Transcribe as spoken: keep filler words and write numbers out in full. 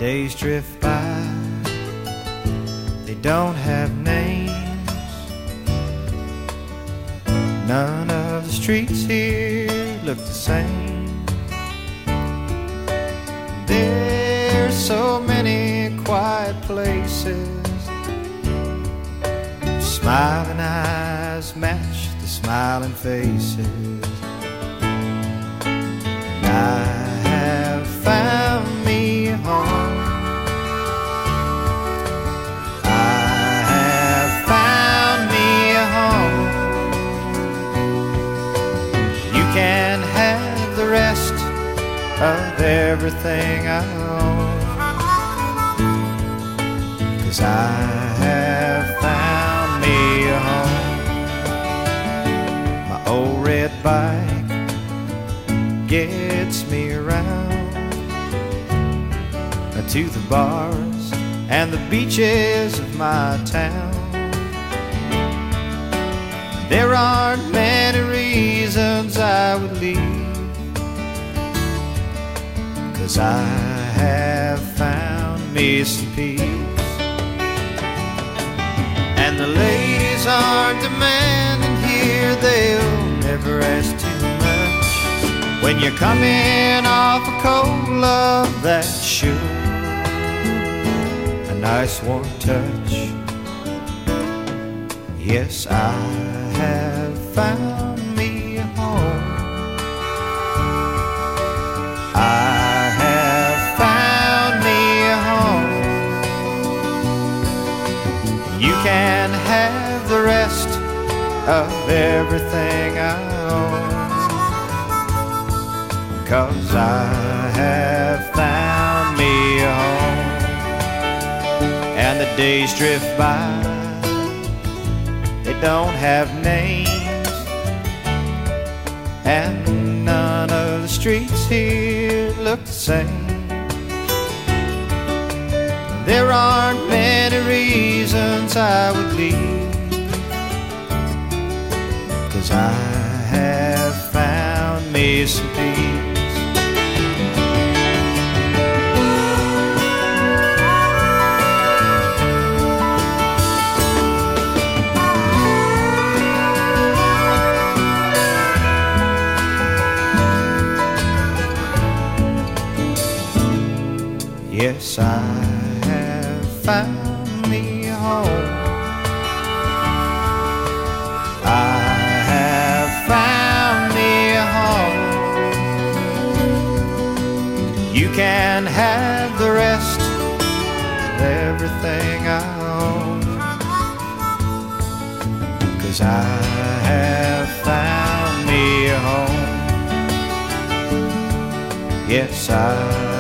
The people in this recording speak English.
days drift by, they don't have names. None of the streets here look the same. There's so many quiet places. Smiling eyes match the smiling faces. And I have found me a home. I have found me a home. You can have the rest of everything I own, 'cause I have found me a home. My old red bike gets me around to the bars and the beaches of my town. There aren't many reasons I would leave, 'cause I have found me some peace. And the ladies aren't demanding here, they'll never ask too much. When you're coming off a cold love, that's sure a nice warm touch. Yes, I have found me a home. I have found me a home. You can have the rest of everything I own, 'cause I have found me a home. And the days drift by, they don't have names. And none of the streets here look the same. There aren't many reasons I would leave, 'cause I have found me some peace. Yes, I have found me a home. I have found me a home. You can have the rest of everything I own, 'cause I have found me a home. Yes, I